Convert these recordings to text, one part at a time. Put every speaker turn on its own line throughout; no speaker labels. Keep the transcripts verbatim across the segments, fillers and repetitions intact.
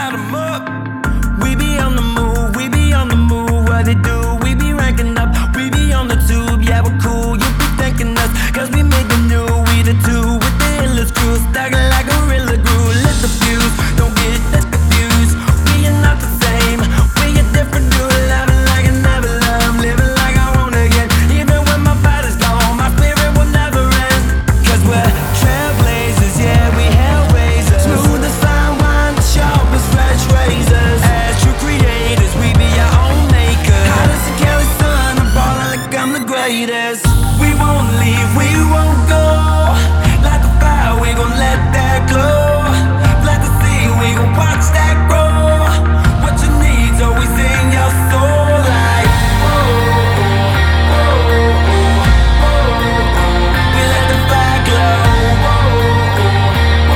light 'em up. We be on the move, we be on the move. What they do, we be ranking up. We be on the tube, yeah, we're cool. You be thanking us, cause we made the new. We the two with the illest crew, stacking like a gorilla glue. Lit the fuse, don't get that confused. We are not the same, we are different. Do loving like I never loved, living like I want again. Even when my body's gone, my spirit will never end. Cause we're trailblazers, yeah, we hellraisers. Smooth as fine wine, sharp as fresh razors. As true creators, we be our own makers. Hot as the Cali sun, I'm ballin' like I'm the greatest. We won't leave, we won't go. Like a fire, we gon' let that glow. Like the sea, we gon' watch that grow. What you need's always in your soul. Like, oh, oh, oh, oh, we let the fire glow. Oh, oh,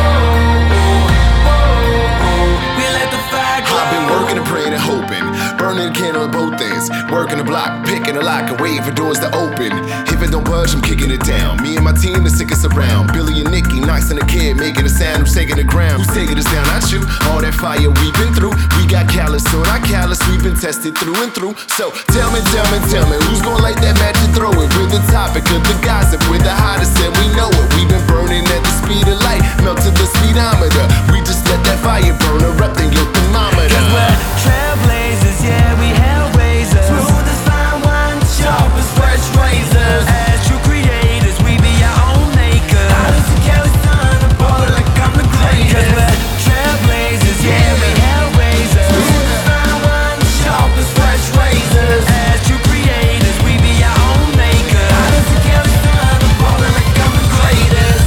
oh, oh, we let the fire glow.
I've been working and praying and hoping, burning a candle at both ends, working the block, picking a lock and waiting for doors to open. If it don't budge, I'm kicking it down. Me and my team, the sickest around. Billy and Nicky, Knox and the kid, making a sound. Who's taking the ground? Who's taking us down? Not you. All that fire we've been through. We got callous, so not callous. We've been tested through and through. So tell me, tell me, tell me, who's gonna light that match and throw it? We're the topic of the gossip. We're the hottest and we know it. We've been burning at the speed of light, melted the speedometer. We just let that fire burn erupt in your thermometer.
Cause we're trailblazers, yeah, we hellraisers. Smooth as fine wine, sharp as fresh razors. As true creators, we be our own makers. Hot as the Cali sun, I'm ballin' like I'm the greatest. Cause we're trailblazers, yeah, we hellraisers. Smooth as fine wine, sharp as fresh razors. As true creators, we be our own makers. Hot as the Cali sun, I'm ballin' like I'm the greatest.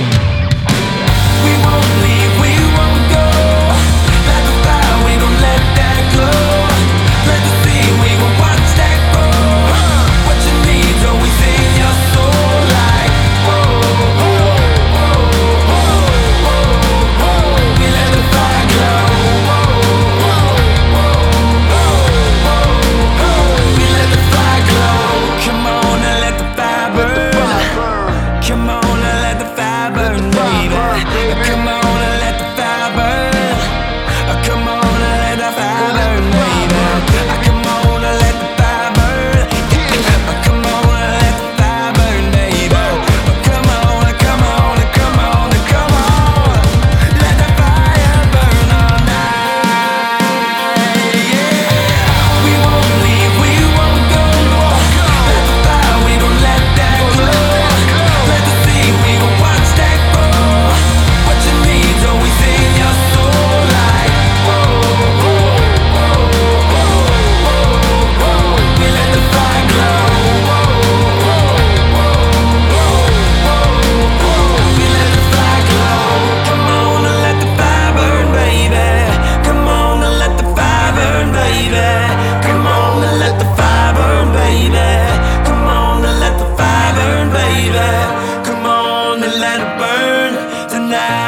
We won't leave, we won't go. Like a fire, we gon' let that glow. Let the sea, we gon' watch that grow. What you need's always in your soul. Like, oh, oh, oh, oh, oh, oh. We let the fire glow. Oh, oh, oh, oh, oh, oh. We let the fire glow. Come on and let the fire burn. Come on and let the fire burn, baby. Come on and let the fire burn. Come on and let the fire burn, baby. Come on and let the fire burn. Come on and let the fire burn, baby. Come on, come on, come on, come on. Let the fire burn all night. Yeah. We won't leave, we won't go. Let the fire, we gon' let that glow. Let the sea, we gon' watch that grow. What you need's always in your soul. Like, oh, oh, oh, oh, oh, oh. We let the fire glow. Oh, oh, oh, oh, oh. We let the fire glow. Come on and let the fire burn, baby. Come on and let the fire burn, baby. Come on and let the fire burn, baby. Come on and let the fire burn, baby. Come on and let it burn tonight.